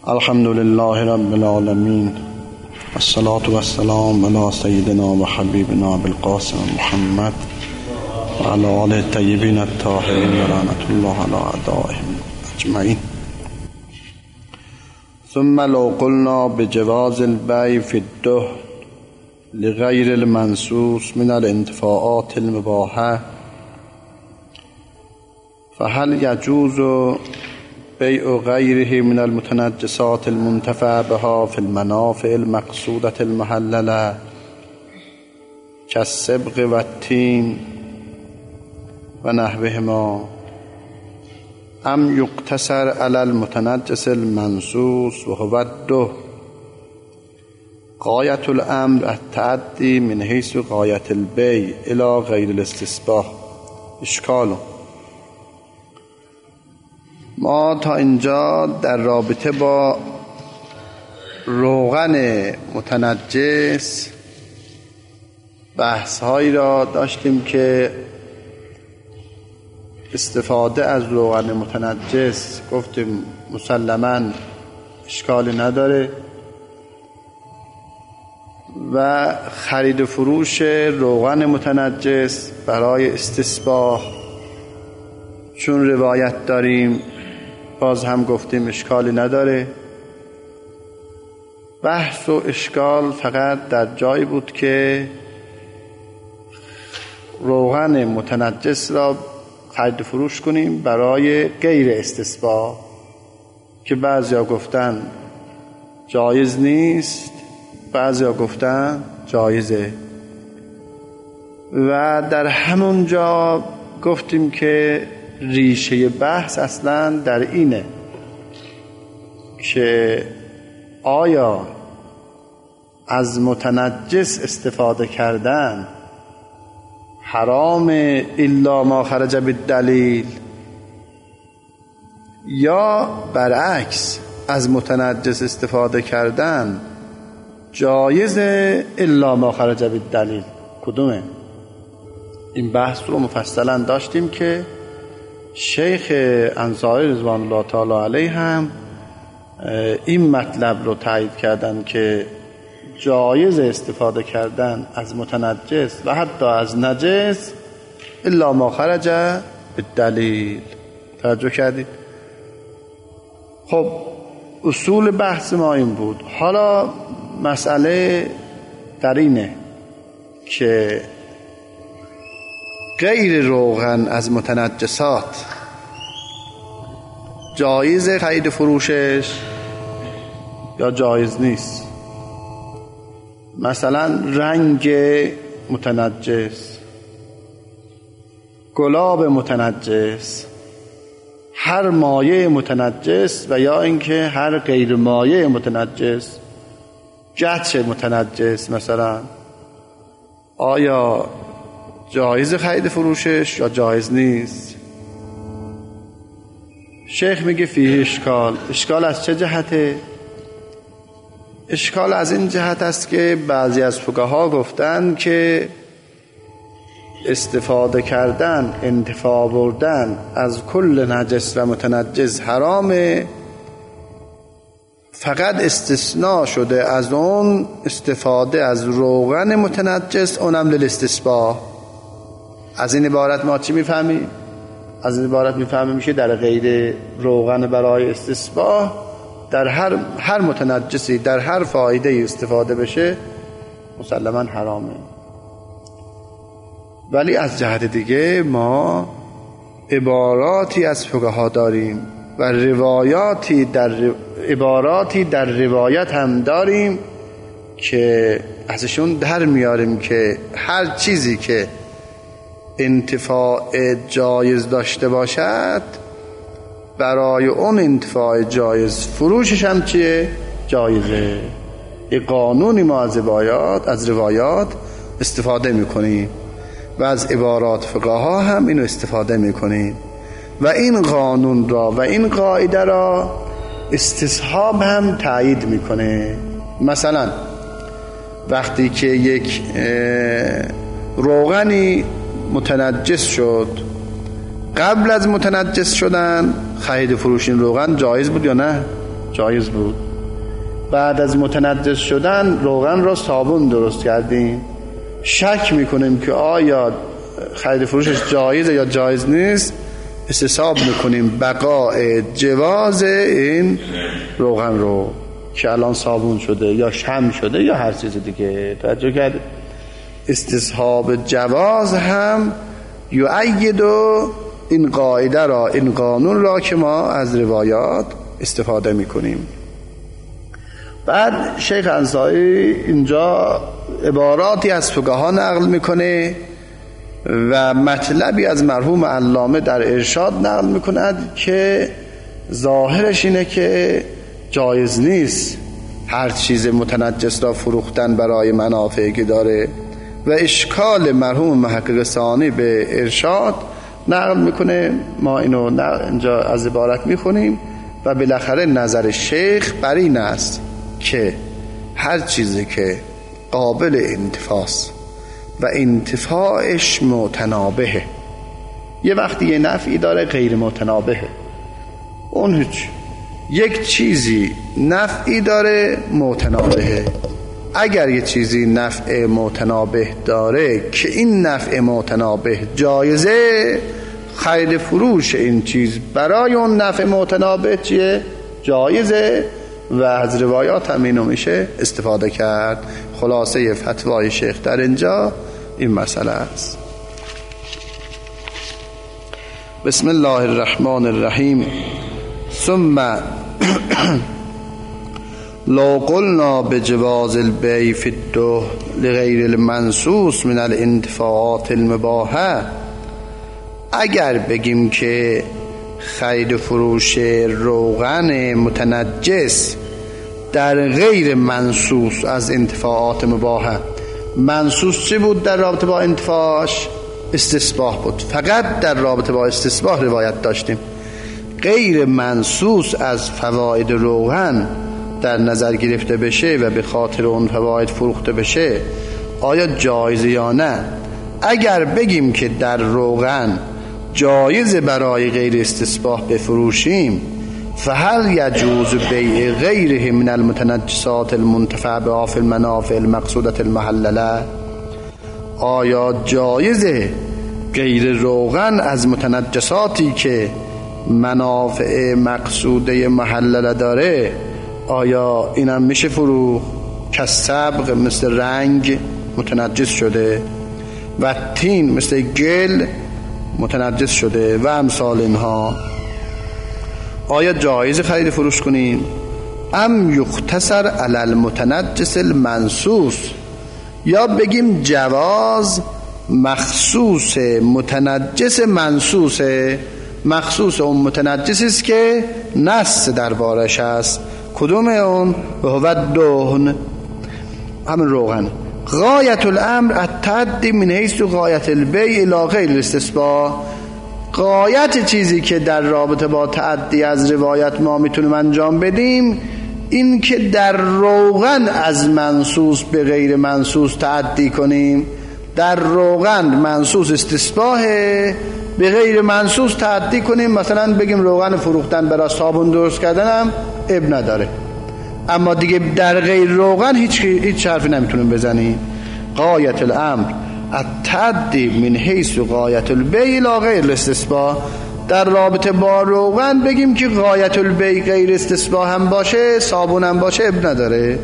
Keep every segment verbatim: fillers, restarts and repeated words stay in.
الحمد لله رب العالمين والصلاة والسلام على سيدنا وحبيبنا بالقاسم محمد وعلى آله الطيبين الطاهرين ورحمة الله على أعدائهم أجمعين. ثم لو قلنا بجواز البيع في الدهن لغير المنصوص من الانتفاعات المباحة فهل يجوز بيع غيره من المتنجسات المنتفع بها في المنافع المقصودة المحللة كالصبغ والتين ونحوهما، أم يقتصر على المتنجس المنصوص وهو الدهن؟ غاية الأمر التعدي من حيث غاية البيع إلى غير الاستصباح. اشکال: ما تا اینجا در رابطه با روغن متنجس بحث هایی را داشتیم که استفاده از روغن متنجس گفتیم مسلماً اشکالی نداره و خرید و فروش روغن متنجس برای استصباح چون روایت داریم باز هم گفتیم اشکالی نداره. بحث و اشکال فقط در جایی بود که روغن متنجس را خرید و فروش کنیم برای غیر استصباح که بعضیا گفتن جایز نیست، بعضیا گفتن جایزه. و در همون جا گفتیم که ریشه بحث اصلا در اینه که آیا از متنجس استفاده کردن حرام الا ما خرج بالدلیل یا برعکس از متنجس استفاده کردن جایز الا ما خرج بالدلیل؟ کدومه؟ این بحث رو مفصلا داشتیم که شیخ انصاری رضوان الله تعالی علیه هم این مطلب رو تایید کردن که جایز استفاده کردن از متنجس و حتی از نجس الا ما خرج بالدلیل. توجه کردید؟ خب اصول بحث ما این بود. حالا مسئله در اینه که غیر روغن از متنجسات جایز خرید فروشش یا جایز نیست. مثلا رنگ متنجس، گلاب متنجس، هر مایه متنجس و یا اینکه هر غیر مایه متنجس، گچ متنجس مثلا، آیا جایز خرید فروشش یا جایز نیست؟ شیخ میگه فیه اشکال. اشکال از چه جهته؟ اشکال از این جهت است که بعضی از فقها گفتن که استفاده کردن، انتفاع بردن از کل نجس و متنجس حرامه، فقط استثناء شده از اون استفاده از روغن متنجس، اونم للاستصباح. از این عبارت ما چی میفهمیم؟ از این عبارت میفهمیم که در غیر روغن برای استصباح در هر هر متنجسی در هر فایده استفاده بشه مسلماً حرامه. ولی از جهت دیگه ما عباراتی از فقها داریم و روایاتی در عباراتی در روایت هم داریم که ازشون در میاریم که هر چیزی که انتفاع جایز داشته باشد برای اون انتفاع جایز فروشش هم چیه؟ جایزه. این قانونی ما از روایات از روایات استفاده میکنیم و از عبارات فقها هم اینو استفاده میکنیم و این قانون را و این قاعده را استصحاب هم تایید میکنه. مثلا وقتی که یک روغنی متنجس شد، قبل از متنجس شدن خرید فروش این روغن جایز بود یا نه؟ جایز بود. بعد از متنجس شدن روغن را صابون درست کردیم، شک میکنیم که آیا خرید فروشش جایزه یا جایز نیست، استصحاب میکنیم بقای جواز این روغن رو که الان صابون شده یا شم شده یا هر چیز دیگه. توجه کرد؟ استصحاب جواز هم یؤید این قاعده را، این قانون را که ما از روایات استفاده میکنیم. بعد شیخ انصاری اینجا عباراتی از فقها نقل میکنه و مطلبی از مرحوم علامه در ارشاد نقل میکند که ظاهرش اینه که جایز نیست هر چیز متنجس را فروختن برای منافعی که داره، و اشکال مرحوم محقق ثانی به ارشاد نقل میکنه. ما اینو اینجا از عبارت میخونیم و بالاخره نظر شیخ بر این است که هر چیزی که قابل انتفاست و انتفاعش متنابهه، یه وقتی یه نفعی داره غیر متنابهه، اون هیچ. یک چیزی نفعی داره متنابهه، اگر یه چیزی نفع متنابه داره که این نفع متنابه جایزه، خرید فروش این چیز برای اون نفع متنابه چیه؟ جایزه، و از روایات هم اینو میشه استفاده کرد. خلاصه فتوای شیخ در اینجا این مسئله است. بسم الله الرحمن الرحیم. ثم لو قلنا بجواز البيع في الدهن لغیر المنصوص من الانتفاعات المباحه، اگر بگیم که خرید و فروش روغن متنجس در غیر منصوص از انتفاعات مباحه، منصوص چی بود در رابطه با انتفاعش؟ استصباح بود، فقط در رابطه با استصباح روایت داشتیم. غیر منصوص از فواید روغن در نظر گرفته بشه و به خاطر اون فواید فروخته بشه، آیا جایز یا نه؟ اگر بگیم که در روغن جایز برای غیر استصباح بفروشیم، فهل یجوز بیع غیره من المتنجسات المنتفع بها فی المنافع المقصودة المحلله، آیا جایزه غیر روغن از متنجساتی که منافع مقصوده محلله داره، آیا اینم میشه فروخ؟ که سبق مثل رنگ متنجس شده و تین مثل گل متنجس شده و امثال اینها، آیا جایز خرید فروش کنیم؟ ام یختصر علی المتنجس المنصوص، یا بگیم جواز مخصوص متنجس منصوصه، مخصوص اون متنجسی است که نص دربارش است. کدوم اون؟ و هو الدهن، همین روغن. غایت الامر التعدی من حیث غایت البیع الی غیر الاستصباح، غایت چیزی که در رابطه با تعدی از روایت ما میتونیم انجام بدیم این که در روغن از منصوص به غیر منصوص تعدی کنیم. در روغن منصوص استصباحه، به غیر منصوص تعدی کنیم، مثلا بگیم روغن فروختن برای صابون درست کردن هم اب نداره، اما دیگه در غیر روغن هیچ هیچ حرفی نمیتونیم بزنیم. غایت الامر التعدی من حیث غایت البیع الی غیر الاستصباح، در رابطه با روغن بگیم که غایت البیع غیر استصباح هم باشه، صابون هم باشه، اب نداره.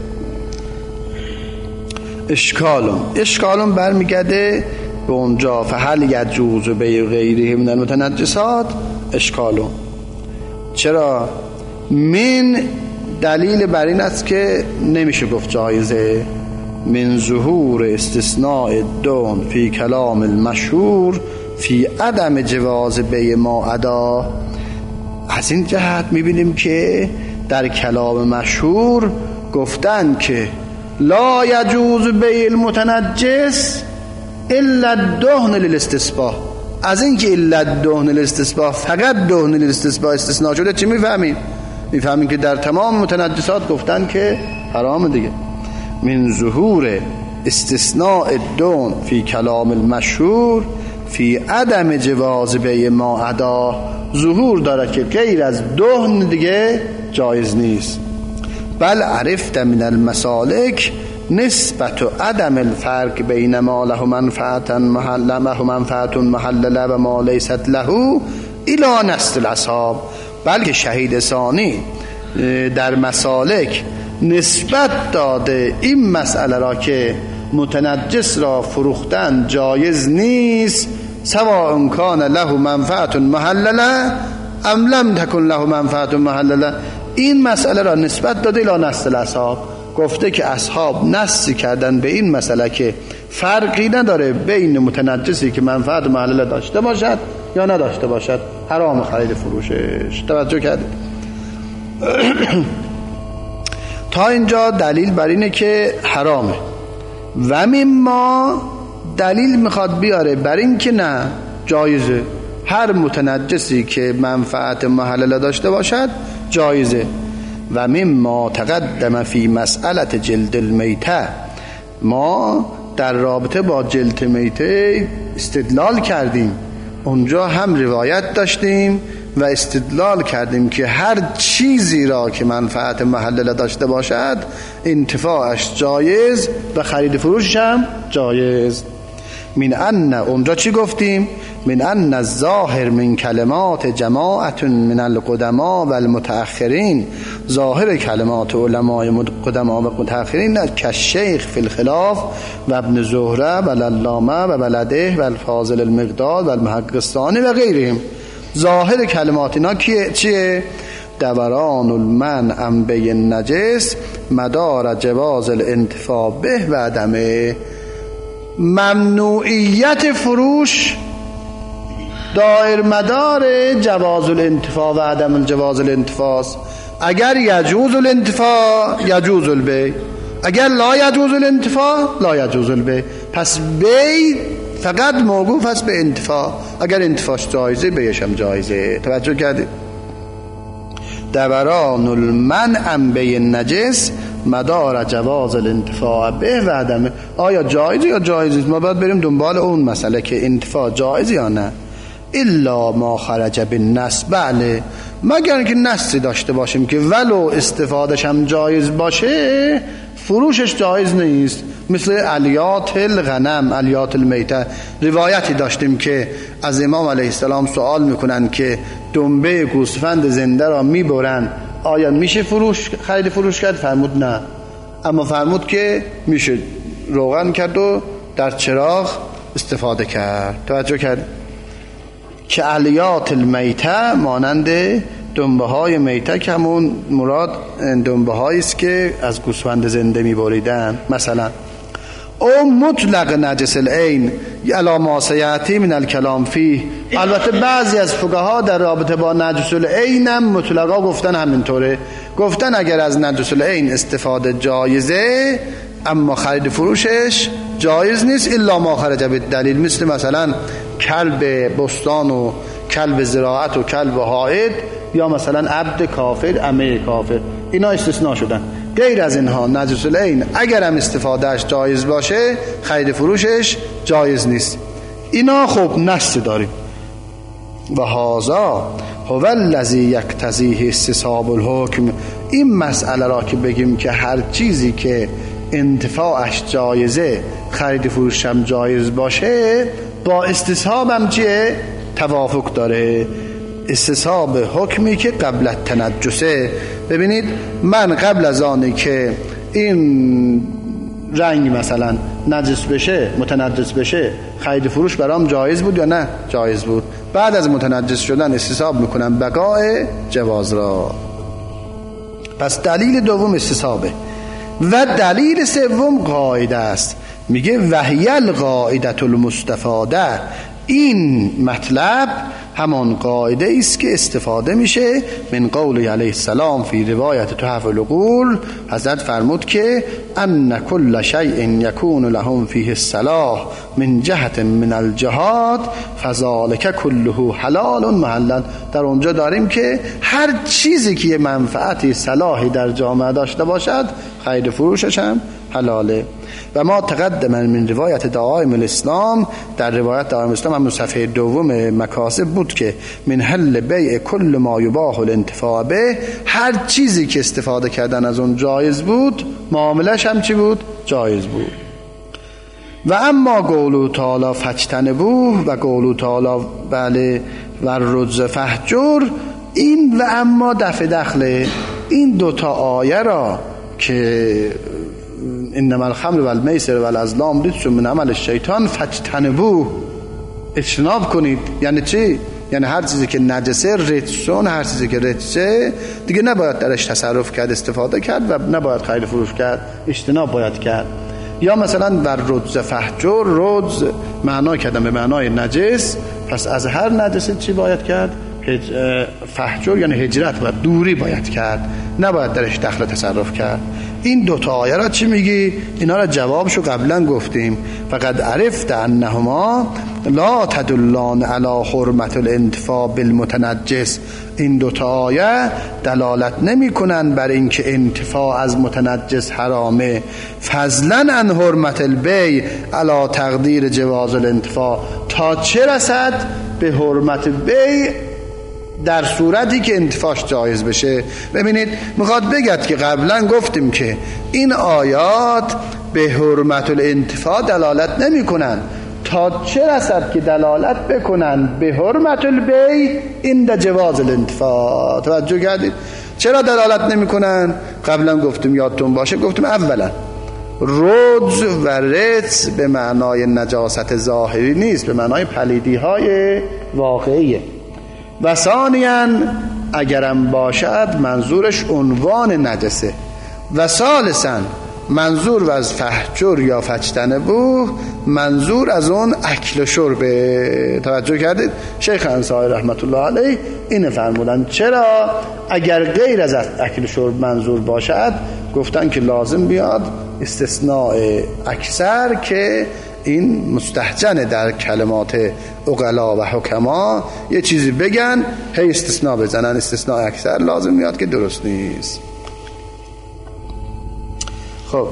اشکالون اشکالون برمیگرده به اونجا فهل یجوز بیع غیره من المتنجسات. اشکالون چرا؟ من دلیل بر این است که نمیشه گفت جایزه، من ظهور استثناء الدهن فی کلام المشهور فی عدم جواز بیع ما عدا. از این جهت میبینیم که در کلام مشهور گفتن که لا یجوز بیع المتنجس الا الدهن للاستصباح. از این که الا الدهن للاستصباح، فقط دهن للاستصباح استثناء شده، چی میفهمیم؟ میفهمیم که در تمام متنجسات گفتن که حرام دیگه. من ظهور استثناء الدهن فی کلام المشهور فی عدم جواز بیع ما عدا، ظهور داره که غیر از دهن دیگه جایز نیست. بل عرفت من المسالک نسبت و عدم الفرق بین ما له منفعتا محلله و منفعت محلله و ما لیست له الی نسل الاصحاب. بلکه شهید ثانی در مسالک نسبت داده این مسئله را که متنجس را فروختن جایز نیست، سواء کان له منفعت محلله ام لم تکن له منفعت محلله. این مسئله را نسبت داده الی نسل اصحاب، گفته که اصحاب نص کردن به این مسئله که فرقی نداره بین متنجسی که منفعت محلله داشته باشد یا نداشته باشد، حرام خرید فروشش. توجه کردید؟ تا اینجا دلیل بر اینه که حرامه. و مما دلیل میخواد بیاره بر این که نه جایزه، هر متنجسی که منفعت محلله داشته باشد جایزه. و مما تقدم فی مسئله جلد المیته، ما در رابطه با جلد میته استدلال کردیم، اونجا هم روایت داشتیم و استدلال کردیم که هر چیزی را که منفعت محلله داشته باشد انتفاعش جایز و خرید فروشش هم جایز. من ان، اونجا چی گفتیم؟ من ان الظاهر من کلمات جماعت من القدما و المتأخرین، ظاهر کلمات علماء قدما و متأخرین که شیخ فی الخلاف و ابن زهره و العلامه و ولده و الفاضل المقداد و المحقق الثانی و غیرهم. ظاهر کلمات اینا چیه؟ دوران المنع عن بیع النجس مدار جواز الانتفاع به و عدمه. ممنوعیت فروش دائر مدار جواز الانتفاع و عدم الجواز الانتفاع. اگر یجوز الانتفاع یجوز البیع، اگر لا یجوز الانتفاع لا یجوز البیع. پس بیع فقط موقوف است به انتفاع، اگر انتفاعش جایزه بیعش هم جایزه. توجه کردید؟ دوران المنع عن بیع النجس مدار جواز الانتفاع به و عدمه. آیا جایزه یا جایز نیست؟ ما باید بریم دنبال اون مسئله که انتفاع جایز یا نه. الا ما خرج بالنص، بله مگر اینکه نصی داشته باشیم که ولو استفادهش هم جایز باشه فروشش جایز نیست. مثل الیات الغنم، الیات المیته. روایتی داشتیم که از امام علیه السلام سوال میکنن که دنبه گوسفند زنده را میبرن، آیا میشه فروش خرید فروش کرد؟ فرمود نه، اما فرمود که میشه روغن کرد و در چراغ استفاده کرد. توجه کرد که الیات المیته مانند دنبه های میته که همون مراد دنبه هایی است که از گوسفند زنده میبریدن. مثلا او مطلق نجس العین علی ما سیاتی من الکلام فیه. البته بعضی از فقها در رابطه با نجس العین هم مطلقا گفتن همینطوره، گفتن اگر از نجس العین استفاده جایزه اما خرید فروشش جایز نیست الا ما خرج بالدلیل. مثل مثلا کلب بستان و کلب زراعت و کلب حائط، یا مثلا عبد کافر، امه کافر، اینا استثناء شدن. غیر از اینها نجس العین اگر هم استفادهش جایز باشه خرید فروشش جایز نیست. اینا خب نص داریم. و هذا هو الذی یقتضیه استصحاب الحکم. این مسئله را که بگیم که هر چیزی که انتفاعش جایزه خرید فروش هم جایز باشه با استصحاب هم چیه؟ توافق داره. استصحاب حکمی که قبل التنجسه. ببینید من قبل از آنی که این رنگ مثلا نجس بشه، متنجس بشه، خرید فروش برام جایز بود یا نه؟ جایز بود. بعد از متنجس شدن استصحاب میکنم بقای جواز را. پس دلیل دوم استصحابه. و دلیل سوم قاعده است، میگه وهی القاعده المستفاده. این مطلب همان قاعده است که استفاده میشه من قول علیه السلام فی روایت تحف العقول. حضرت فرمود که ان کل شیء یکون لهم فیه الصلاح من جهت من الجهات فذلک کله حلال محلل. در اونجا داریم که هر چیزی که منفعتی صلاحی در جامعه داشته باشد خرید فروشش هم حلاله. و ما تقدم من روایت دعائم الاسلام، در روایت دعائم الاسلام هم صفحه دوم مکاسب بود که من حل بیع کل ما یباح الانتفاع به، هر چیزی که استفاده کردن از اون جایز بود معاملش هم چی بود؟ جایز بود. و اما قولو تعالی فاجتنبوه و قولو تعالی بله و رجز فهجر، این و اما دفع دخله این دوتا آیه را که انما الخمر و المیسر و الازلام رجس من عمل الشیطان فاجتنبوه، اجتناب کنید. یعنی چی؟ یعنی هر چیزی که نجسه رجسون، هر چیزی که رجسه دیگه نباید درش تصرف کرد، استفاده کرد و نباید خرید فروش کرد، اجتناب باید کرد. یا مثلا بر رجز فهجر، رجز معنا کردن به معنای نجس، پس از هر نجسه چی باید کرد؟ فهجر یعنی هجرت و دوری باید کرد، نباید درش دخل تصرف کرد. این دوتا آیه را چی میگی؟ اینا را جوابشو قبلا گفتیم. فقد عرفت انهما لا تدلان علی حرمت الانتفاع بالمتنجس، این دوتا آیه دلالت نمی کنن بر اینکه انتفاع از متنجس حرامه، فضلا عن حرمت البیع علی تقدیر جواز الانتفاع، تا چه رسد به حرمت بیع در صورتی که انتفاعش جایز بشه. ببینید میخواد بگد که قبلا گفتیم که این آیات به حرمت الانتفاع دلالت نمی کنن، تا چه رسد که دلالت بکنن به حرمت البیع این در جواز الانتفاع. توجه کردید؟ چرا دلالت نمی کنن؟ قبلا گفتیم یادتون باشه، گفتیم اولا رجز و رجس به معنای نجاست ظاهری نیست، به معنای پلیدی های واقعیه. و ثانیاً اگرم باشد منظورش عنوان نجسه. و ثالثاً منظور و از فهجر یا فاجتنبوه منظور از اون اکل و شربه. توجه کردید؟ شیخ انصاری رحمت الله علیه اینه فرمودن. چرا؟ اگر غیر از اکل و شرب منظور باشد گفتن که لازم بیاد استثناء اکثر، که این مستحجنه در کلمات عقلا و حکما یه چیزی بگن هی استثناء بزنن، استثناء اکثر لازم میاد که درست نیست. خب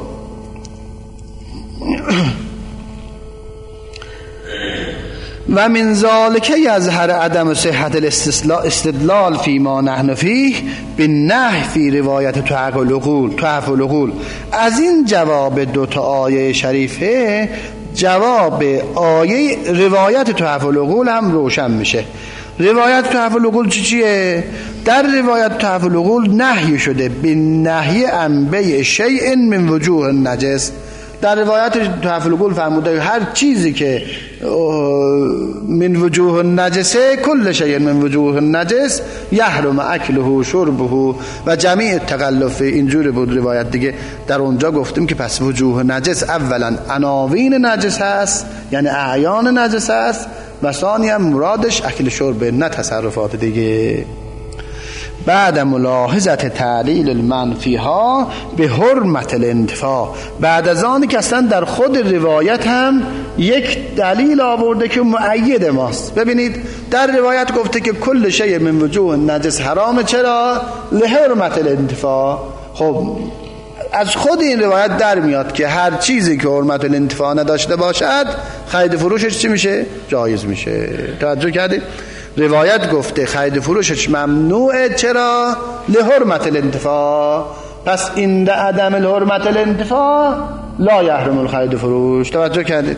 و من ذالک یظهر عدم صحت الاستدلال فی ما نحن فیه بالنهی فی روایت تحف العقول تحف العقول. از این جواب دو تا آیه شریفه جواب آیه روایت تحف العقول هم روشن میشه. روایت تحف العقول چی چیه؟ در روایت تحف العقول نهی شده به نهی عن بیع شیء من وجوه النجس. در روایت تحف العقول فرموده هر چیزی که من وجوه النجسه، کل شیء من وجوه النجس یحرم اکله و شربه و جمیع تکلف. اینجوری بود روایت دیگه. در اونجا گفتیم که پس وجوه نجس اولا عناوین نجس هست، یعنی اعیان نجس هست، و ثانیا مرادش اکل شرب، نه تصرفات دیگه. بعد ملاحظت تعلیل المنفی ها به حرمت الانتفاع، بعد از آن که اصلا در خود روایت هم یک دلیل آورده که مؤید ماست. ببینید در روایت گفته که کل شیء من وجوه نجس حرام. چرا؟ لحرمت الانتفاع. خب از خود این روایت در میاد که هر چیزی که حرمت الانتفاع نداشته باشد خرید فروشش چی میشه؟ جایز میشه. توجه کردید؟ روایت گفته خرید فروشش ممنوعه. چرا؟ لحرمت الانتفاع. پس این ده عدم الحرمت الانتفاع لا یحرم الخرید فروش. توجه کردید؟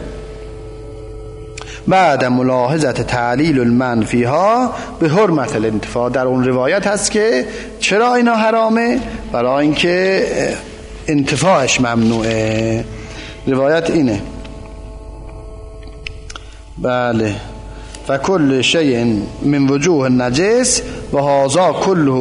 بعد ملاحظت تعلیل المنفی ها به حرمت الانتفاع، در اون روایت هست که چرا اینا حرامه؟ برای اینکه انتفاعش ممنوعه. روایت اینه. بله. و کل شیء من وجوه النجس و هذا كله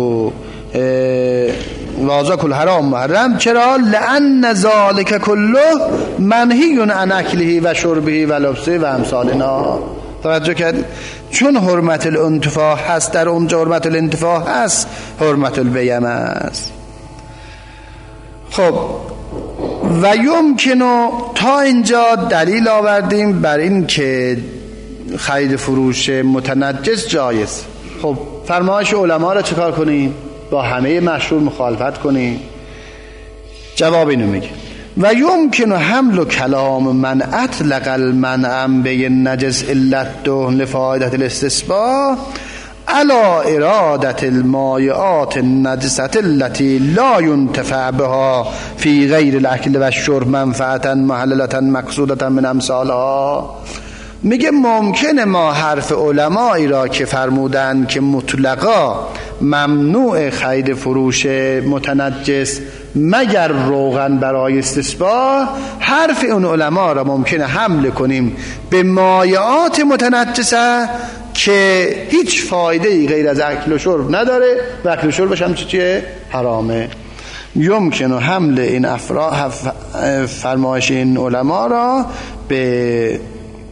و هذا كل حرام محرم. چرا؟ لان ذلك كله منهی عن اکله و شربه و لبسه و امثالنا. توجه کردید؟ چون حرمت الانتفاع هست، در اونجا حرمت الانتفاع هست، حرمت البیع است. خب و یمکنو تا اینجا دلیل آوردیم بر این که خرید فروش متنجس جایز. خب فرمایش علما را چیکار کنیم؟ با همه مشهور مخالفت کنیم؟ جواب اینو میگه و یمکنو حمل کلام من اطلق المنع به نجس علت دهن لفایدة الاستسباح على ارادة المایعات النجسة التي لا ينتفع بها في غیر الاکل و الشرب منفعتا محللة مقصودة من امثالها. میگه ممکنه ما حرف علمایی را که فرمودن که مطلقا ممنوع خرید فروش متنجس مگر روغن برای استصباح، حرف اون علما را ممکنه حمل کنیم به مایعات متنجسه که هیچ فایده غیر از اکل و شرب نداره و اکل و شربش هم چیه؟ حرامه. یمکنه حمل این افراد فرمایش این علما را به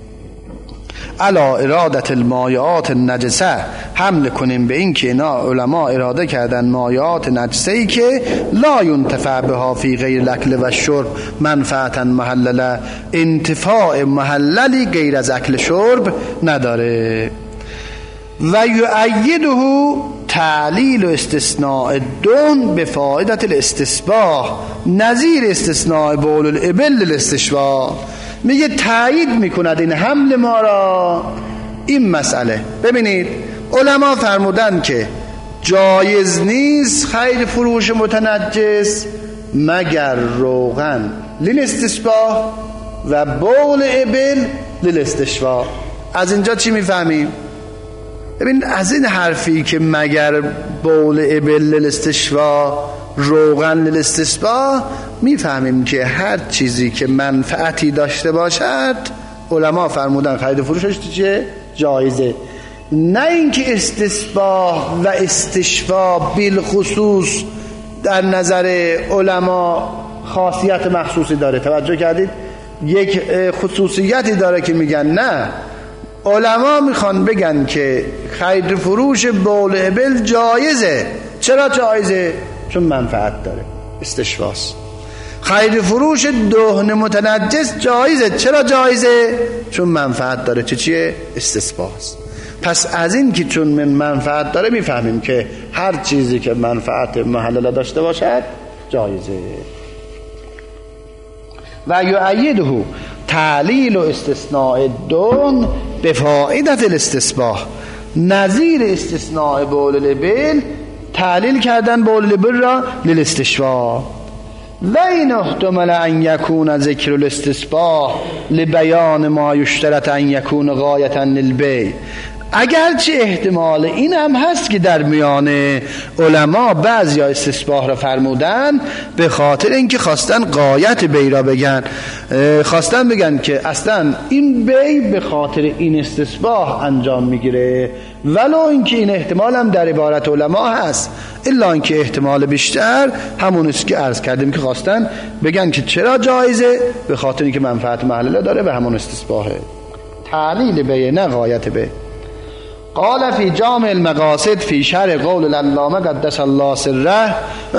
علی ارادت المایعات النجسه حمل کنیم به این که اینا علما اراده کردن مایعات نجسه ای که لا ينتفع بها فی غیر الاکل و الشرب منفعتا محلله، انتفاع محللی غیر از اکل شرب نداره. و یؤیده تعلیل و استثناء دون به فایدة الاستصباح نظیر استثناء بول الابل للاستشفاء. میگه تایید میکند این حمل ما را این مسئله. ببینید علما فرمودن که جایز نیست خرید فروش متنجس مگر روغن للاستشفاء و بول ابل للاستشفاء. از اینجا چی میفهمیم؟ ببین از این حرفی که مگر بول ابل للاستشفاء روغن للاستشفاء میفهمیم که هر چیزی که منفعتی داشته باشد علما فرمودن خرید فروشش چیه؟ جایزه. نه اینکه استصباح و استشفاء بالخصوص در نظر علما خاصیت مخصوصی داره. توجه کردید؟ یک خصوصیتی داره که میگن نه، علما میخوان بگن که خرید فروش بول ابل جایزه. چرا جایزه؟ چون منفعت داره، استشفاست. خرید فروش دهن متنجس جایزه. چرا جایزه؟ چون منفعت داره. چه چیه؟ استثباست. پس از این که چون من منفعت داره میفهمیم که هر چیزی که منفعت محلل داشته باشد جایزه. و یؤیده تعلیل و استثناء دون به فائدة الاستصباح نظیر استثناء بول الابل، تعلیل کردن بول الابل را للاستشفاء. و این احتمال ان یکون ذکر الاستصباح لبیان ما یشترط ان یکون غایتا للبیع. اگرچه احتمال این هم هست که در میان علما بعضی استصباح را فرمودن به خاطر اینکه خواستن غایت بیع را بگن، خواستن بگن که اصلا این بیع به خاطر این استصباح انجام میگیره، ولو اینکه این احتمال هم در عبارت علما هست، الا اینکه احتمال بیشتر همون است که عرض کردیم که خواستن بگن که چرا جایزه، به خاطر اینکه منفعت محلله داره و همون استصباحه. تعلیل بیع نه غایت بیع. قال فی جامع المقاصد فی شرح قول العلامه قدس الله سره،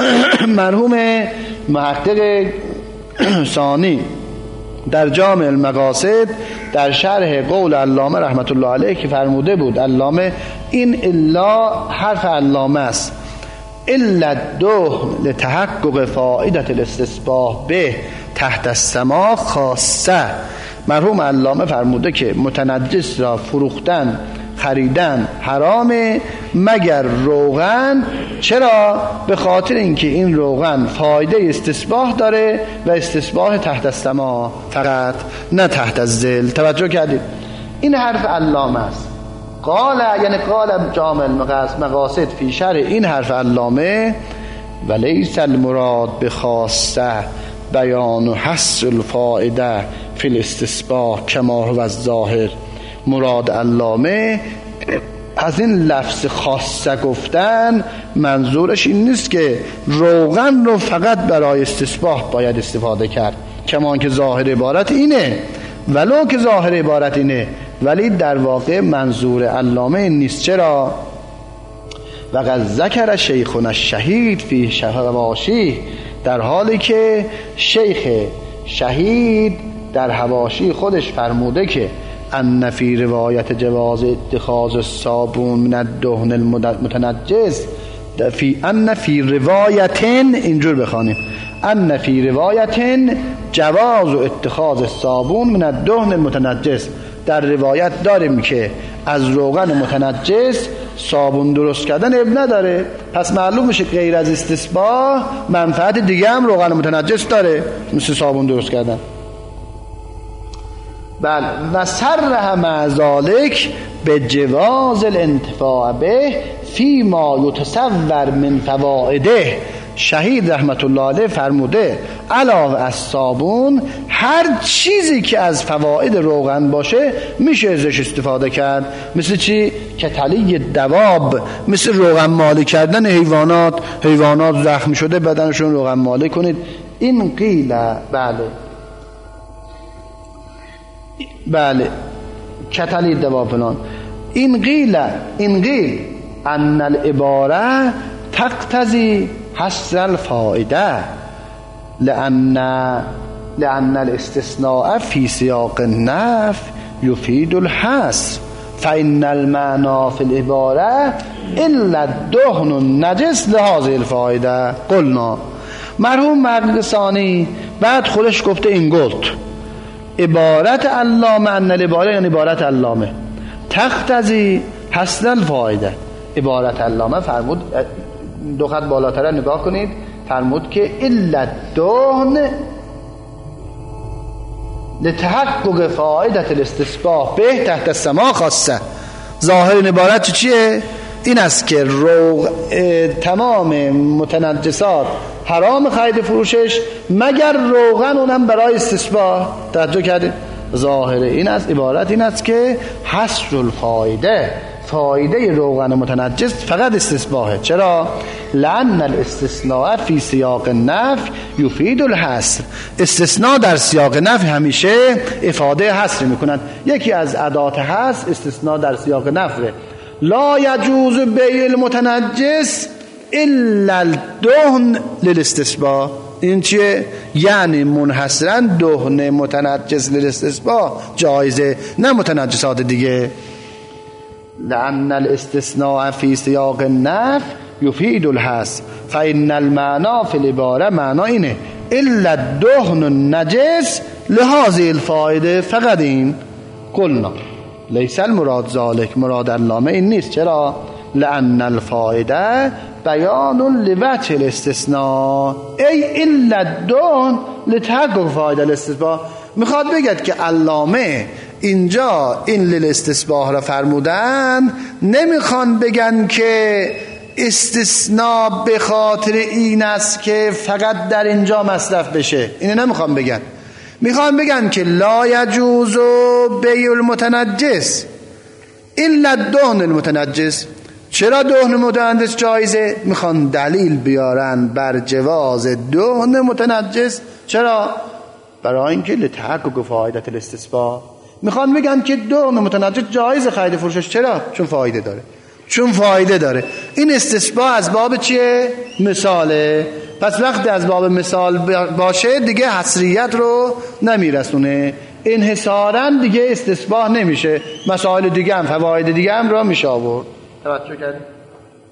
مرحوم محقق ثانی در جامع المقاصد در شرح قول علامه رحمت الله علیه که فرموده بود، علامه این الا حرف علامه است، الا دهن لتحقق فائدة الاستصباح به تحت السماع خاصه. مرحوم علامه فرموده که متنجس را فروختن خریدن حرامه مگر روغن. چرا؟ به خاطر اینکه این روغن فایده استصباح داره و استصباح تحت السماع فقط، نه تحت الظل. توجه کردید؟ این حرف علامه است. قال یعنی قال جامع المقاصد فی شرح این حرف علامه ولیس المراد بخاصه بیان و حس الفائده فی الاستصباح کما هو الظاهر. مراد علامه از این لفظ خاصه گفتن منظورش این نیست که روغن رو فقط برای استصباح باید استفاده کرد، کما که ظاهر عبارت اینه، ولو که ظاهر عبارت اینه ولی در واقع منظور علامه این نیست. چرا؟ وقد ذکر شیخنا الشهید فی شهواشی در حالی که شیخ شهید در حواشی خودش فرموده که ان فی روایت جواز اتخاذ الصابون من الدهن المتنجس، فی ان فی روایت، اینجور بخوانیم ان فی روایت جواز اتخاذ الصابون من الدهن المتنجس، در روایت داریم که از روغن متنجس صابون درست کردن اب نداره. پس معلوم میشه غیر از استصباح منفعت دیگه هم روغن متنجس داره، مثل صابون درست کردن. بله. و صرح مع ذلک به جواز الانتفاع به فی ما یتصور من فوائده. شهید رحمت الله علیه فرموده علاوه از صابون هر چیزی که از فواید روغن باشه میشه ازش استفاده کرد. مثل چی؟ که تلی دواب، مثل روغن مالی کردن حیوانات. حیوانات زخمی شده بدنشون روغن مالی کنید. این قیله، بله بله کتلی دواب فلان. این قیله این قیل ان العباره تقتضی حصر الفائده لأن لأن الاستثناء في سياق النفي يفيد الحصر فإن المعنى في العبارة إلا الدهن النجس لهذه الفائده. قلنا مرحوم محقق ثانی بعد خودش گفته این گفت عبارت علامه ان العباره، یعنی عبارت علامه تقتضی حصر الفائده. عبارت علامه فرمود، دو خط بالاتر نگاه کنید، فرمود که الا الدهن لتحقق فائده الاستصباح به تحت السماع خاصه. ظاهر این عبارت چیه؟ این است که روغ تمام متنجسات حرام خرید فروشش مگر روغن، اونم برای استصباح. توجه کردید؟ ظاهر این است عبارت این است که حصر الفائده، فایده روغن متنجس فقط استصباحه. چرا؟ لأن الاستثناء فی سیاق النفی یفید الحصر. استثناء در سیاق نفی همیشه افاده حصر میکنند. یکی از ادات حصر استثناء در سیاق نفره. لا یجوز بیع المتنجس الا الدهن للاستصباح. این چیه؟ یعنی منحصرا دهن متنجس للاستصباح جایزه، نه متنجسات دیگه. لأن الاستثناء في سياق النفي يفيد الحصر فإن المعنى في العبارة معنى اینه إلا الدهن النجس لهذه الفائده. فقط این. قلنا ليس المراد ذلك، مراد علامه این نیست. چرا؟ لأن الفائده بیان لوجه الاستثناء ای إلا الدهن لتحقق فائده الاستثناء. میخواد بگید که علامه اینجا این لیل استصباح را فرمودن، نمیخوان بگن که استثناء به خاطر این است که فقط در اینجا مصرف بشه. اینو نمیخوان بگن. میخوان بگن که لا یجوز بیع المتنجس الا الدهن المتنجس. چرا دهن متنجس جایزه؟ میخوان دلیل بیارن بر جواز دهن متنجس. چرا؟ برای اینکه لتحقق فائده الاستصباح. میخوان بگن که دهن متنجس جایز خرید فروشش. چرا؟ چون فایده داره. چون فایده داره. این استصباح از باب چیه؟ مثاله. پس وقتی از باب مثال باشه دیگه حصریت رو نمیرسونه، انحصاراً دیگه استصباح نمیشه. مسائل دیگه هم، فواید دیگه هم را میشه آورد. توجه کردید؟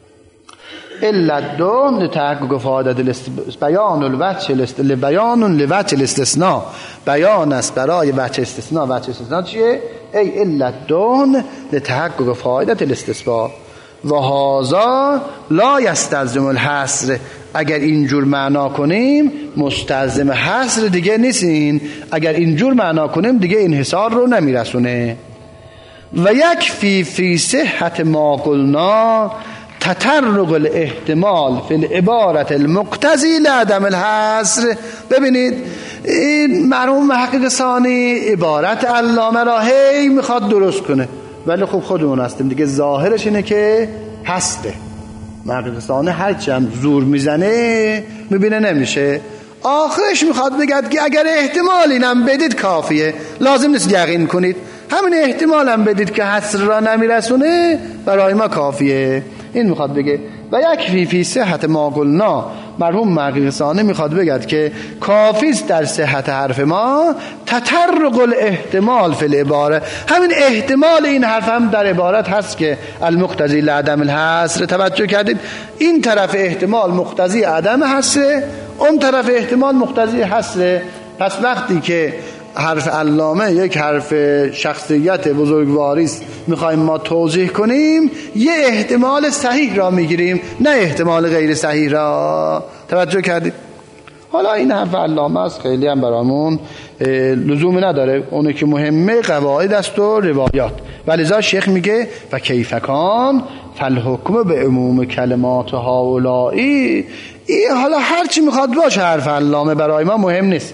الا الدهن لتحقق فائده بیان الوجه بیان لوجه الاستثناء. بیان است برای وجه استثناء. وجه استثناء چیه؟ ای الا الدهن لتحقق فائده الاستثناء و هذا لا یستلزم الحصر. اگر اینجور معنا کنیم مستلزم حصر دیگه نیستین. اگر اینجور معنا کنیم دیگه انحصار رو نمیرسونه. و یکفی فی صحت ما قلنا تطرق الاحتمال فی العبارت المقتضی لعدم الحصر. ببینید این مرحوم محقق ثانی عبارت علامه را هی میخواد درست کنه، ولی خب خودمون هستیم دیگه، ظاهرش اینه که هسته. محقق ثانی هرچی هم زور میزنه میبینه نمیشه. آخرش میخواد بگد که اگر احتمال اینم بدید کافیه، لازم نیست یقین کنید، همین احتمال هم بدید که حصر را نمیرسونه برای ما کافیه. این میخواد بگه و یک فی فی صحت ما قلنا مرحوم محقق ثانی میخواد بگد که کافی است در صحت حرف ما تطرق الاحتمال فی العباره. همین احتمال این حرف هم در عبارت هست که المقتضی لعدم الحصر. توجه کردید؟ این طرف احتمال مقتضی عدم حصره، اون طرف احتمال مقتضی حصره. پس وقتی که حرف علامه یک حرف شخصیت بزرگواری است میخوایم ما توضیح کنیم، یه احتمال صحیح را میگیریم، نه احتمال غیر صحیح را. توجه کردید؟ حالا این حرف علامه است، خیلی هم برامون لزوم نداره، اونه که مهمه قواعد است و روایات. ولذا شیخ میگه و کیفکان فالحکم به عموم کلمات هؤلائی. این حالا هرچی میخواد باشه حرف علامه برای ما مهم نیست.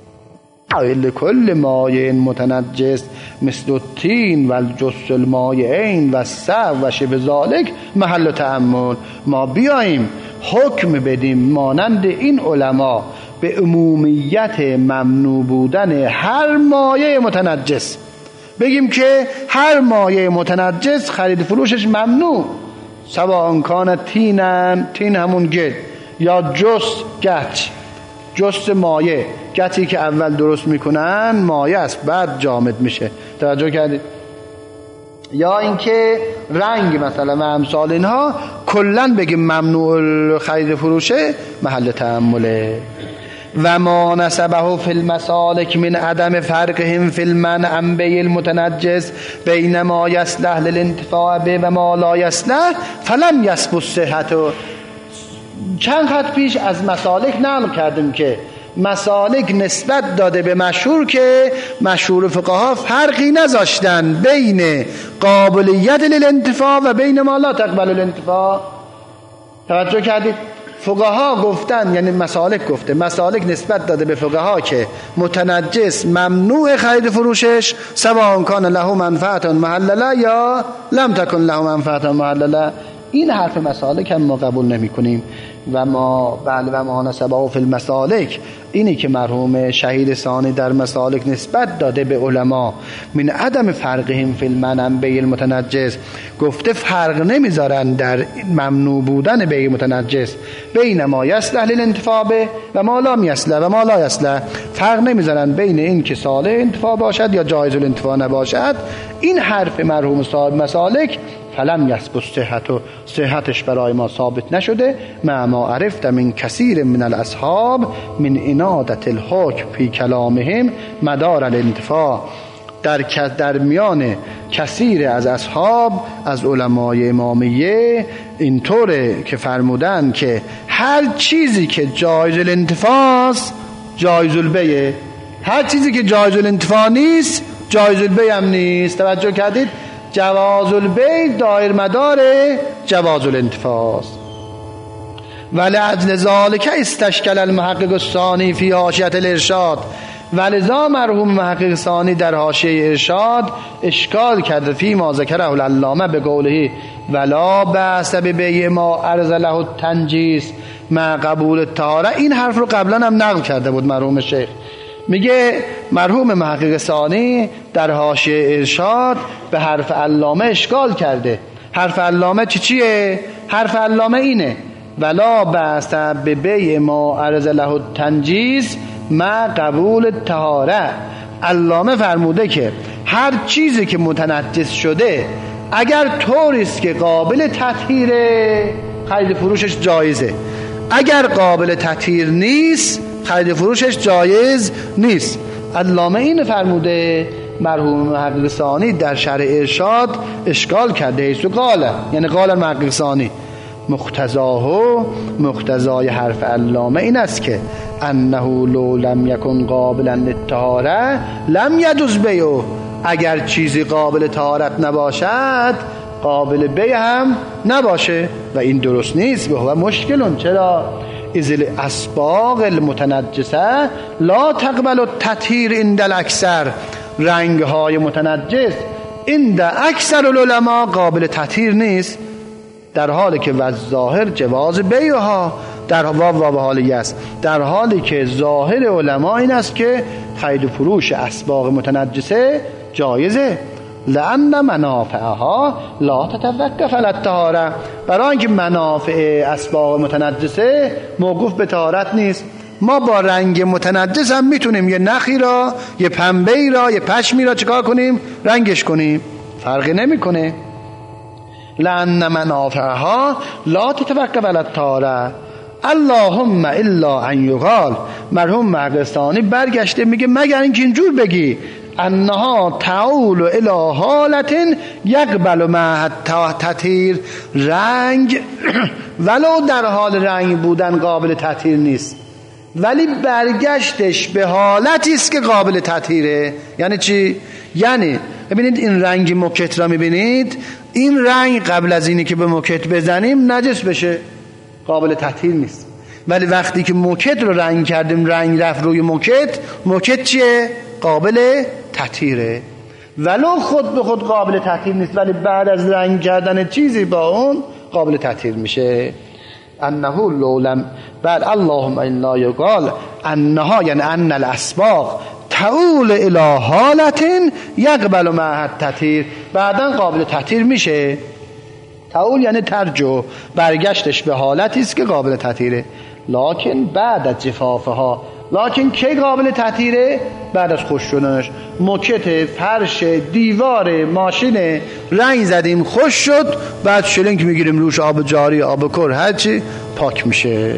لکل مایع متنجس مثل الطین و الجث المایعین و السو و شبه ذالک محل تأمل. ما بیاییم حکم بدیم مانند این علما به عمومیت ممنوع بودن هر مایع متنجس، بگیم که هر مایع متنجس خرید فروشش ممنوع، سواء کان تینن، تین همون گل، یا جث گچ، جث مایع، گچی که اول درست میکنن مایع است بعد جامد میشه. توجه کردید؟ یا اینکه رنگ مثلا و امثال اینها کلن بگیم ممنوع خرید فروشه، محل تأمله. و ما نسبه فی المسالک من عدم فرقهم فی المنع بی المتنجس بین ما یصلح للانتفاع به و ما لا یصلح فلم یثبت الصحت. چند خط پیش از مسالک نقل کردیم که مسالک نسبت داده به مشهور که مشهور فقها فرقی نذاشتن بین قابلیت للانتفاع و بین ما لا تقبل الانتفاع. توجه کردید؟ فقها گفتن، یعنی مسالک گفته، مسالک نسبت داده به فقها که متنجس ممنوع خرید فروشش، سواء کان له منفعت محلله یا لم تکن له منفعت محلله. این حرف مسالک هم ما قبول نمی کنیم. و ما بله و ما نسبه فی المسالک، اینی که مرحوم شهید ثانی در مسالک نسبت داده به علما من عدم فرقهم فی المنع بی المتنجس، گفته فرق نمیذارن در ممنوع بودن بی متنجس بین ما یصلح للانتفاع به و ما لا یصلح و ما لا یصلح، فرق نمیذارن بین این که صالح انتفاع باشد یا جایز الانتفاع نباشد. این حرف مرحوم صاحب مسالک فلم یثبت صحت، و صحتش برای ما ثابت نشده. مع ما عرفت من کثیر من الاصحاب من انادت الحکم فی کلامهم مدار الانتفاع. در در میان کثیر از اصحاب از علمای امامیه اینطوره که فرمودن که هر چیزی که جایز الانتفاع است جایز البیع، هر چیزی که جایز الانتفاع نیست جایز البیع هم نیست. توجه کردید؟ جواز البیع دایر مدار جواز الانتفاع است. ولعجل ذالک استشکل المحقق الثانی فی حاشیه الارشاد. ولذا مرحوم محقق ثانی در حاشیه ارشاد اشکال کرده فی ما ذکره العلامه به قوله ولا بأس ببیع ما عرض له التنجیس مع قبول الطهاره. این حرف رو قبلا هم نقل کرده بود مرحوم شیخ. میگه مرحوم محقق ثانی در حاشیه ارشاد به حرف علامه اشکال کرده. حرف علامه چی چیه؟ حرف علامه اینه ولا بأس ببیع ما عرض له التنجیس مع قبول الطهاره. علامه فرموده که هر چیزی که متنجس شده اگر طوریست که قابل تطهیره خرید فروشش جایزه، اگر قابل تطهیر نیست خرید فروشش جایز نیست. علامه این فرموده. مرحوم محقق ثانی در شرح ارشاد اشکال کرده ایسو قاله، یعنی قال محقق ثانی مقتضاه، مقتضای حرف علامه این است که انه لو لم یکن قابلا للطهاره لم یجوز بیعه. اگر چیزی قابل طهارت نباشد قابل بیع هم نباشه و این درست نیست. و هو مشکلون. چرا؟ اذ الاسباغ المتنجسه لا تقبل التطهیر عند الاکثر. رنگ های متنجس عند اکثر العلماء قابل تطهیر نیست، در حالی که و ظاهر جواز بیعها در واو و حالی است، در حالی که ظاهر علما این است که خرید و فروش اسباغ متنجسه جایزه. لأن منافعها لا تتوقف علی الطهارة، برای اینکه منافع اسباغ متنجسه موقوف به طهارت نیست. ما با رنگ متنجس هم میتونیم یه نخی را، یه پنبه‌ای را، یه پشمی را چکار کنیم؟ رنگش کنیم، فرقی نمیکنه. لأن منافعها لا تتوقف علی الطهارة اللهم الا ان یقال. مرحوم مقدسانی برگشته میگه مگر اینکه اینجور بگی انها تعول الی حالت یقبل معها التطهیر، رنگ ولو در حال رنگ بودن قابل تطهیر نیست، ولی برگشتش به حالتی است که قابل تطهیره. یعنی چی؟ یعنی ببینید این رنگ موکت را میبینید، این رنگ قبل از اینی که به موکت بزنیم نجس بشه، قابل تطهیر نیست، ولی وقتی که موکت رو رنگ کردیم، رنگ رفت روی موکت، موکت چیه؟ قابل تطهیره. ولو خود به خود قابل تطهیر نیست، ولی بعد از رنگ کردن چیزی با اون قابل تطهیر میشه. انه لولم بعد اللهم الا یقال انها، یعنی ان الاسباغ تعول الی حالت یقبل معها التطهیر، بعداً قابل تطهیر میشه. تعول یعنی ترجو، برگشتش به حالتی است که قابل تطهیره. لکن بعد از جفافها، لکن کی قابل تطهیره؟ بعد از خشک شدنش. موکت، فرش، دیوار ماشین رنگ زدیم خوش شد، بعد شلنگ میگیریم روش آب جاری، آب کر، هرچی پاک میشه.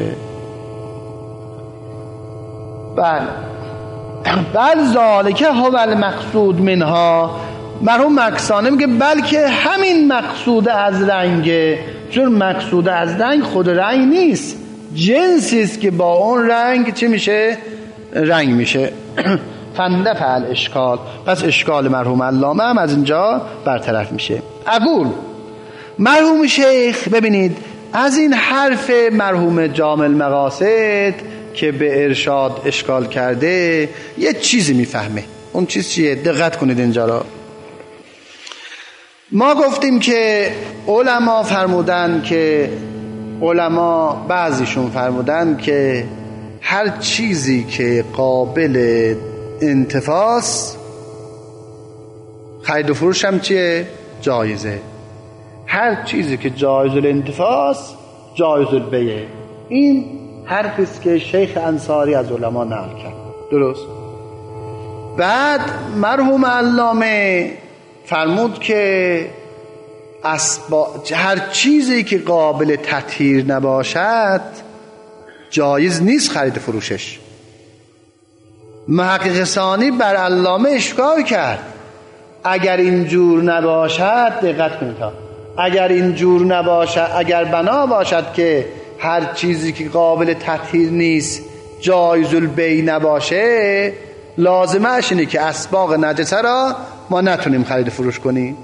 بله بل ذالک هو المقصود منها. مرحوم مقدسانی میگه بلکه همین مقصود از رنگ، چون مقصود از رنگ خود رنگ نیست، جنسی است که با اون رنگ چی میشه؟ رنگ میشه. فندفع الاشکال، پس اشکال مرحوم علامه هم از اینجا برطرف میشه. اقول مرحوم شیخ، ببینید از این حرف مرحوم جامع المقاصد که به ارشاد اشکال کرده یه چیزی میفهمه. اون چیز چیه؟ دقت کنید اینجا را. ما گفتیم که علما فرمودن که علما بعضیشون فرمودن که هر چیزی که قابل انتفاس خرید و فروش هم چیه؟ جایزه. هر چیزی که جایز الانتفاس جایز البیع. این حرفی است که شیخ انصاری از علما نقل کرد. درست؟ بعد مرحوم علامه فرمود که اسبا... هر چیزی که قابل تطهیر نباشد جایز نیست خرید فروشش. محقق ثانی بر علامه اشکال کرد اگر اینجور نباشد، دقت کنید ها، اگر اینجور نباشد، اگر بنا باشد که هر چیزی که قابل تطهیر نیست جایز البیع نباشه، لازمش اینه که اسباغ نجسه را ما نتونیم خرید فروش کنیم.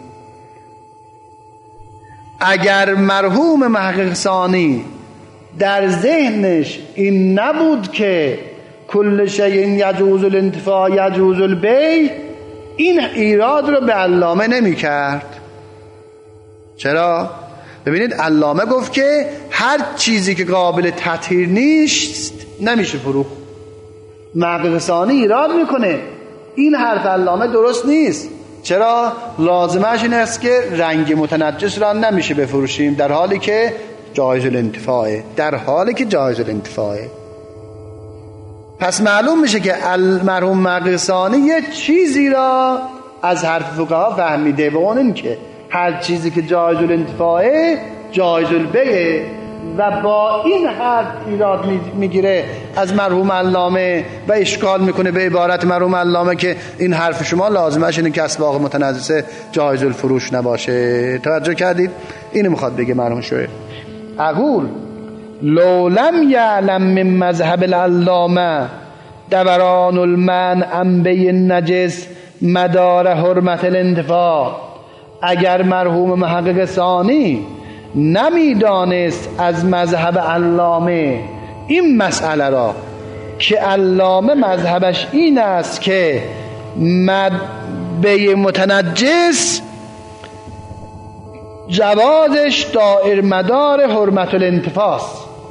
اگر مرحوم محقق ثانی در ذهنش این نبود که کل شیء یجوز الانتفاع یجوز البیع، این ایراد رو به علامه نمی کرد. چرا؟ ببینید علامه گفت که هر چیزی که قابل تطهیر نیست نمیشه فروخت. محقق ثانی ایراد میکنه این حرف علامه درست نیست. چرا؟ لازمش این است که رنگ متنجس را نمیشه بفروشیم در حالی که جایز الانتفاعه، در حالی که جایز الانتفاعه. پس معلوم میشه که مرحوم محقق ثانی یه چیزی را از حرف فقها فهمیده، و اون این که هر چیزی که جایز الانتفاعه جایز البیع، و با این حرف ایراد میگیره از مرحوم علامه و اشکال میکنه به عبارت مرحوم علامه که این حرف شما لازمش اینه که اسباغ متنجسه جایز الفروش نباشه. توجه کردید؟ اینو میخواد بگه مرحوم شوی. اقول لو لم یعلم من مذهب العلامه دوران المن انبی النجس مدار حرمت الانتفاع، اگر مرحوم محقق ثانی نمیدانست از مذهب علامه این مسئله را که علامه مذهبش این است که بیع متنجس جوازش دائر مدار حرمت الانتفاس،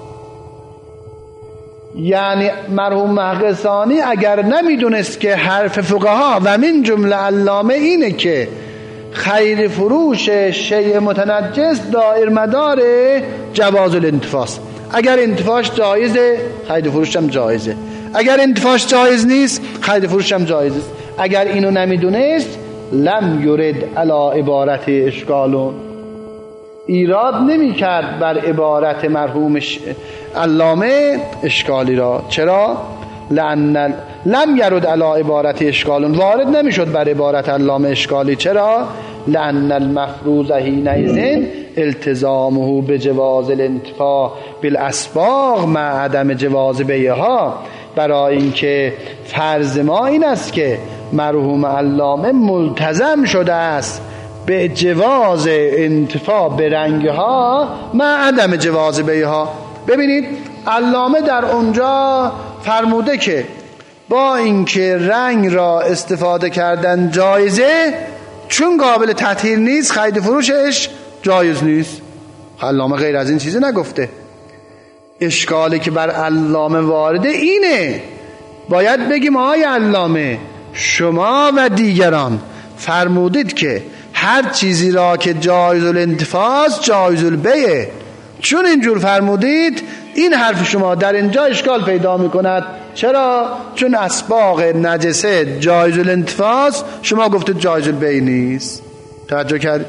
یعنی مرحوم محقق ثانی اگر نمیدونست که حرف فقها و من جمله علامه اینه که خرید فروش شیء متنجس دایر مدار جواز الانتفاس. اگر انتفاعش جایزه خرید فروش هم جایزه، اگر انتفاعش جایز نیست خرید فروش هم جایز است. اگر اینو نمیدونست لم یرد علی عبارت اشکالون، ایراد نمی کرد بر عبارت مرحوم علامه اشکالی را. چرا؟ لأن لم یرد علی عبارت اشکالون، وارد نمیشد بر عبارت علامه اشکالی. چرا؟ لأن المفروض حینئذ التزامه بجواز الانتفاع بالاسباغ مع عدم جواز بیعها. برای اینکه فرض ما این است که مرحوم علامه ملتزم شده است به جواز انتفاع به رنگها مع عدم جواز بیعها. ببینید علامه در اونجا فرموده که با اینکه رنگ را استفاده کردن جایزه، چون قابل تطهیر نیست خرید فروشش جایز نیست. علامه غیر از این چیزی نگفته. اشکالی که بر علامه وارده اینه، باید بگیم آقای علامه شما و دیگران فرمودید که هر چیزی را که جایز الانتفاع جایز البیع، چون اینجور فرمودید این حرف شما در اینجا اشکال پیدا می کند. چرا؟ چون اسباغ نجسه جایز الانتفاع، شما گفتید جایز البیع نیست. توجه کرد؟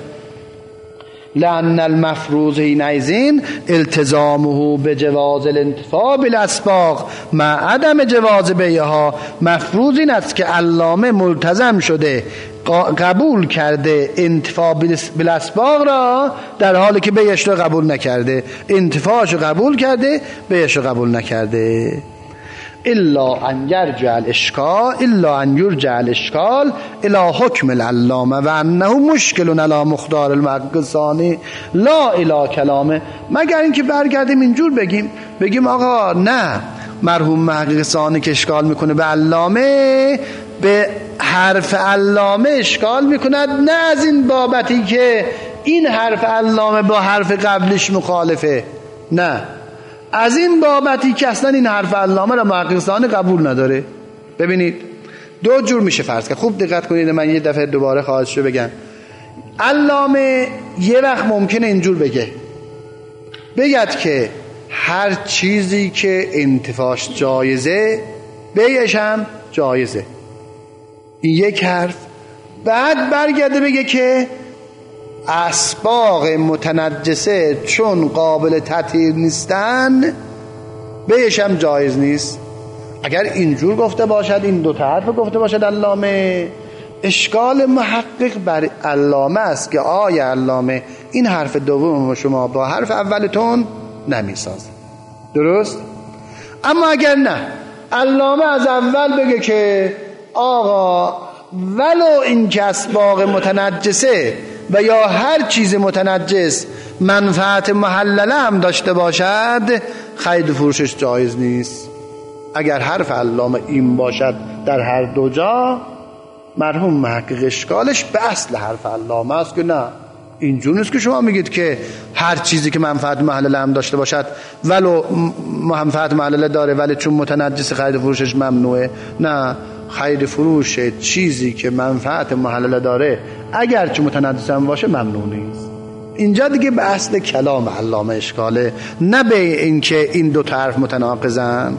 لأن المفروض حینئذ التزامه بجواز الانتفاع بالاسباغ مع عدم جواز بیعها. مفروض این است که علامه ملتزم شده قبول کرده انتفاع بالاسباغ را در حالی که بیعش را قبول نکرده، انتفاعش را قبول کرده بیعش را قبول نکرده. الا ان یرجع الاشکال الا ان یرجع الاشکال الى حکم العلامه و انه مشکل علی مختار المحقق ثانی لا الی کلامه. مگر اینکه برگردیم اینجور بگیم بگیم آقا نه، مرحوم محقق ثانی که اشکال میکنه به علامه، به حرف علامه اشکال میکند، نه از این بابتی که این حرف علامه با حرف قبلش مخالفه، نه از این بابتی که اصلا این حرف علامه را محقق ثانی قبول نداره. ببینید دو جور میشه فرض کرد. خوب دقت کنید، من یه دفعه دوباره خواهدشو بگم. علامه یه وقت ممکنه اینجور بگه بگد که هر چیزی که انتفاعش جایزه بیعش هم جایزه، این یک حرف. بعد برگرده بگه که اسباغ متنجسه چون قابل تطهیر نیستن بیعش هم جایز نیست. اگر اینجور گفته باشد، این دو تا حرف گفته باشد علامه، اشکال محقق بر علامه است که آیا علامه این حرف دوم شما با حرف اولتون نمیسازه. درست؟ اما اگر نه، علامه از اول بگه که آقا ولو این که اسباغ متنجسه و یا هر چیز متنجس منفعت محلله هم داشته باشد خرید و فروشش جایز نیست. اگر حرف علامه این باشد در هر دو جا، مرحوم محقق اشکالش به اصل حرف علامه است که نه، اینجور نیست که شما میگید که هر چیزی که منفعت محلله هم داشته باشد ولو منفعت محلله داره ولی چون متنجس خرید و فروشش ممنوعه. نه، خرید فروش چیزی که منفعت محلله داره اگر چون متنجس هم باشه ممنوع نیست. اینجا دیگه به اصل کلام علامه اشکاله، نه به این که این دو طرف متناقضن.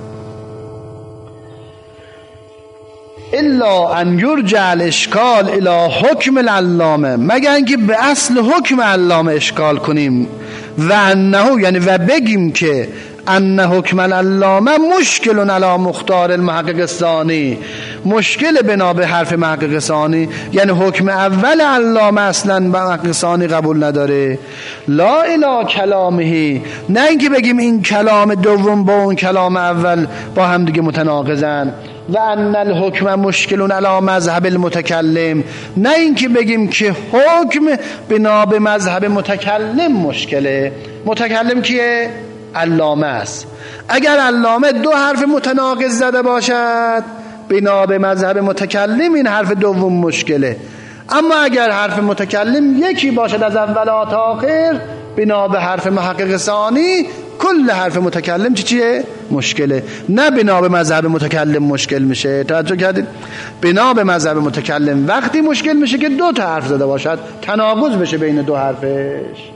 الا ان یرجع الاشکال الی حکم العلامه، مگر اینکه به اصل حکم علامه اشکال کنیم و انه، یعنی و بگیم که ان حکم العلامه مشکل علی مختار المحقق ثانی، مشکل بنا به حرف محقق ثانی، یعنی حکم اول علامه اصلا محقق ثانی قبول نداره. لا الی کلامه، نه اینکه بگیم این کلام دوم با اون کلام اول با هم دیگه متناقضن. و ان الحکم مشکل علی مذهب المتکلم، نه اینکه بگیم که حکم بنا به مذهب متکلم مشکله. متکلم کیه؟ علامه است. اگر علامه دو حرف متناقض زده باشد بنا به مذهب متکلم این حرف دوم مشکله. اما اگر حرف متکلم یکی باشد از اول تا آخر بنا به حرف محقق ثانی، کل حرف متکلم چی چیه؟ مشکله. نه بنا به مذهب متکلم مشکل میشه. توجه کردید؟ بنا به مذهب متکلم وقتی مشکل میشه که دو تا حرف زده باشد، تناقض بشه بین دو حرفش.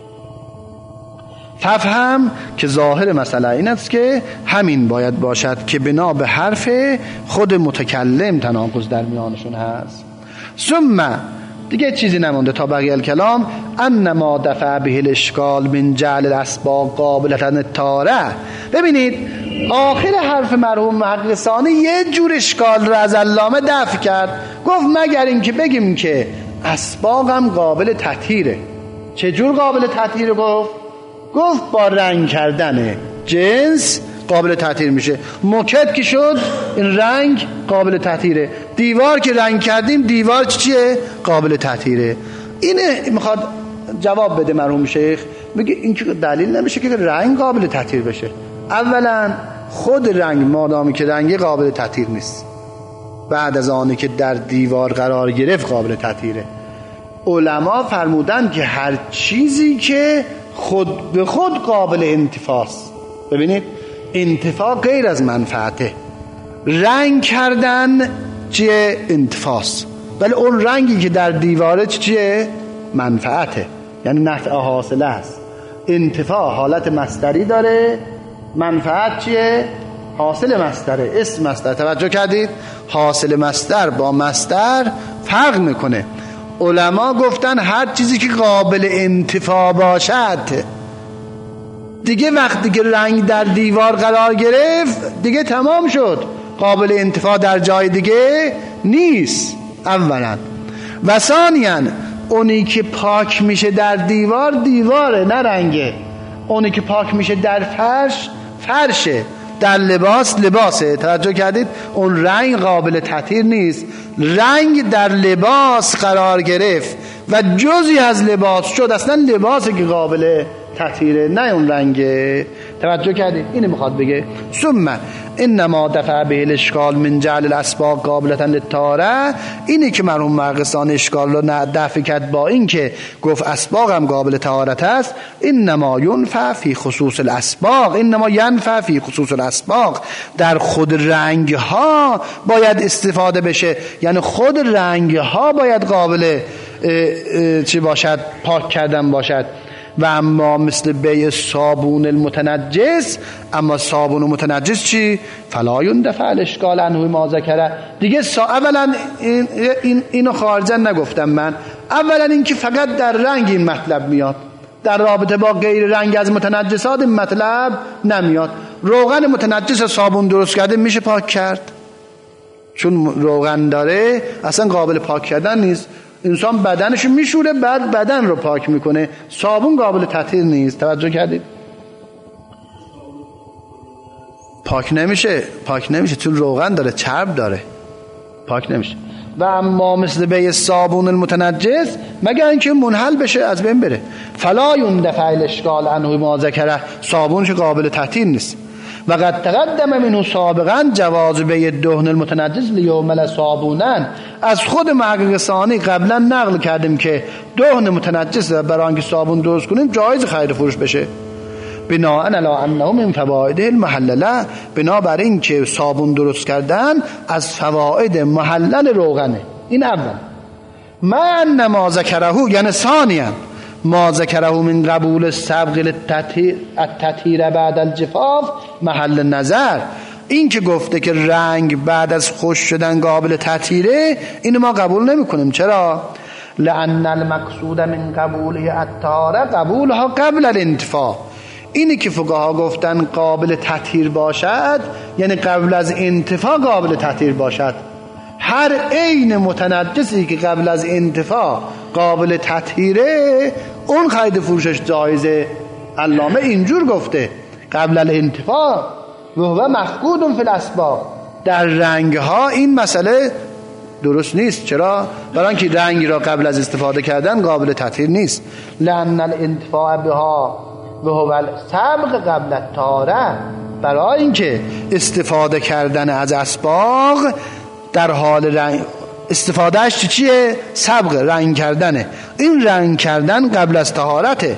ففهم که ظاهر مسئله این است که همین باید باشد که بنا به حرف خود متکلم تناقض در میانشون هست. ثم دیگه چیزی نمونده تا بقیه الکلام. انما دفع به الاشکال من جعل الاسباق قابلة الطاره. ببینید آخر حرف مرحوم محقق ثانی یه جور اشکال رو از علامه دفع کرد. گفت مگر اینکه بگیم که اسباق هم قابل تطهیره. چه جور قابل تطهیره؟ گفت گفت با رنگ کردن جنس قابل تطهیر میشه. موکد که شد این رنگ قابل تطهیره. دیوار که رنگ کردیم دیوار چیه؟ قابل تطهیره. اینه میخواد جواب بده مرحوم شیخ. میگه این که دلیل نمیشه که رنگ قابل تطهیر بشه. اولا خود رنگ مادامی که رنگ قابل تطهیر نیست، بعد از آنی که در دیوار قرار گرفت قابل تطهیره. علما فرمودن که هر چیزی که خود به خود قابل انتفاست. ببینید انتفاع غیر از منفعته. رنگ کردن چیه؟ انتفاست. ولی اون رنگی که در دیواره چیه؟ منفعته، یعنی نفع حاصله است. انتفاع حالت مصدری داره، منفعت چیه؟ حاصل مصدره، اسم مصدر. توجه کردید؟ حاصل مصدر با مصدر فرق میکنه. علما گفتن هر چیزی که قابل انتفاع باشد دیگه، وقتی که رنگ در دیوار قرار گرفت دیگه تمام شد، قابل انتفاع در جای دیگه نیست. اولا و ثانیاً اونی که پاک میشه در دیوار دیواره نه رنگه. اونی که پاک میشه در فرش فرشه، در لباس لباسه. توجه کردید؟ اون رنگ قابل تطهیر نیست. رنگ در لباس قرار گرفت و جزئی از لباس شد، اصلا لباسی که قابل تطهیره نه اون رنگه. توجه کردید؟ اینو میخواد بگه. ثم انما دفع به الاشکال من جعل الاسباق قابلة للطهاره. اینی که مرحوم محقق ثانی اشکال رو دفع کرد با این که گفت اسباق هم قابل طهارت است. انما ينفع فی خصوص الاسباق، انما ينفع فی خصوص الاسباق، در خود رنگ ها باید استفاده بشه. یعنی خود رنگ ها باید قابل چی باشد؟ پاک کردن باشد. و اما مثل بیع صابون المتنجس، اما صابون متنجس چی؟ فلا یندفع الاشکال عنه ما ذکره. دیگه سا... اولا این... این... اینو خارجا نگفتم من. اولا این که فقط در رنگ این مطلب میاد، در رابطه با غیر رنگ از متنجسات این مطلب نمیاد. روغن متنجس صابون درست کرده میشه پاک کرد؟ چون روغن داره اصلا قابل پاک کردن نیست. انسان بدنشو میشوره بعد بدن رو پاک میکنه. صابون قابل تطهیر نیست. توجه کردید؟ پاک نمیشه، پاک نمیشه چون روغن داره، چرب داره، پاک نمیشه. و اما مثل بیع صابون المتنجس، مگر اینکه منحل بشه از بین بره. فلا یندفع الاشکال عنه ما ذکره، صابون که قابل تطهیر نیست. و قد تقدم منه سابقا جواز بیع دهن المتنجس لیعمل صابونا. از خود محقق ثانی قبلا نقل کردیم که دهن متنجس برای اینکه صابون درست کنیم جایز خرید فروش بشه. بناء علی انه من فوائد المحلله، بنابر این که صابون درست کردن از فواید محلل روغنه. این اول. من ما ذکره، یعنی ثانیا ما ذکره من قبول سبق التطهیر بعد الجفاف محل نظر. این که گفته که رنگ بعد از خشک شدن قابل تطهیره، اینو ما قبول نمی کنیم. چرا؟ لأن المقصود من قبوله الطهاره قبولها قبل الانتفاع. اینی که فقها گفتن قابل تطهیر باشد یعنی قبل از انتفاع قابل تطهیر باشد. هر عین متنجسی که قبل از انتفاع قابل تطهیره اون خرید فروشش جایزه. علامه اینجور گفته قبل الانتفاع و هو مفقود فی الاسباق. در رنگ ها این مسئله درست نیست. چرا؟ برای اینکه رنگی را قبل از استفاده کردن قابل تطهیر نیست. لأن الانتفاع بها و هو السبق قبل الطهاره، برای اینکه استفاده کردن از اسباق در حال رنگ استفادهش چیه؟ سبق، رنگ کردنه. این رنگ کردن قبل از طهارته.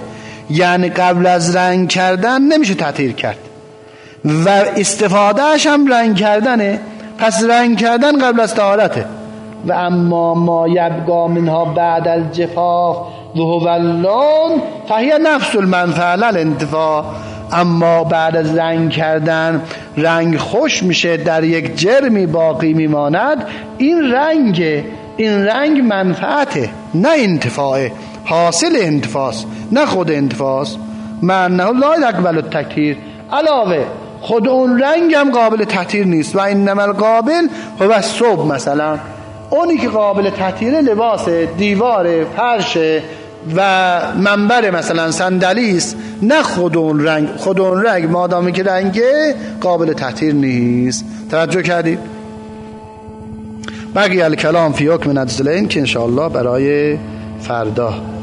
یعنی قبل از رنگ کردن نمیشه تطهیر کرد و استفادهش هم رنگ کردنه، پس رنگ کردن قبل از طهارته. و اما ما یبقا منها بعد الجفاف و هو اللون فهی نفس المنفعه الانتفاع. اما بعد از رنگ کردن رنگ خوش میشه، در یک جرمی باقی میماند، این رنگ این رنگ منفعته نه انتفاعه، حاصل انتفاعست نه خود انتفاعست. معنی لا یقبل التطهیر، علاوه خود اون رنگ هم قابل تطهیر نیست. و انما القابل هو الثوب، مثلا اونی که قابل تطهیر لباس، دیوار، فرش و منبر مثلا صندلی است، نه خود اون رنگ. خود اون رنگ مادامی که رنگه قابل تطهیر نیست. توجه کردید؟ بقیه الکلام فی حکم نزلین که انشاءالله برای فردا